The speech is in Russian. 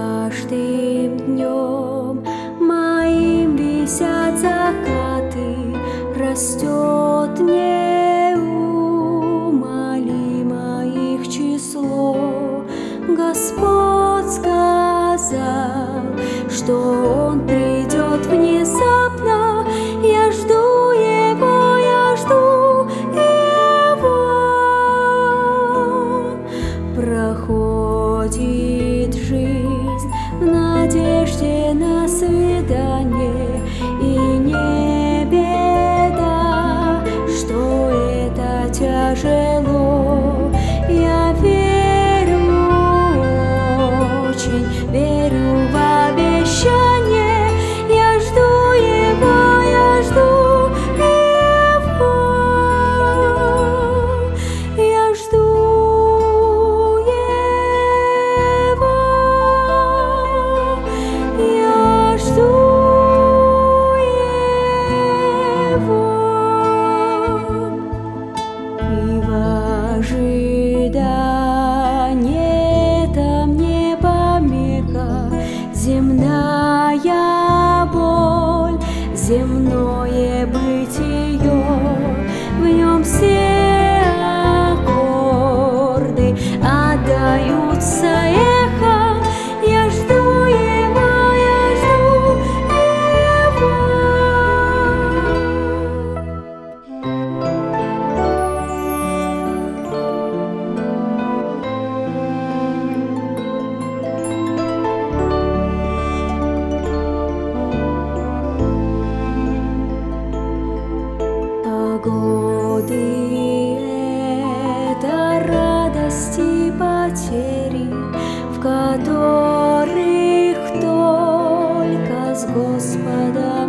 каждым днем моим висят закаты, растет неумолимо их число. Господь сказал, что Он придет внезапно. Я жду Его, я жду Его. Проходит жизнь в надежде на свидание, и не беда, что это тяжело. Я верю, очень верю в обещание. Я жду Его, я жду Его. Я жду Его. Я жду Его. И в ожидании там не помеха земная боль, земное бытие. В нем все аккорды отдаются эхом. Я жду Его, я жду Его. Годы — это радости и потери, в которых только с Господом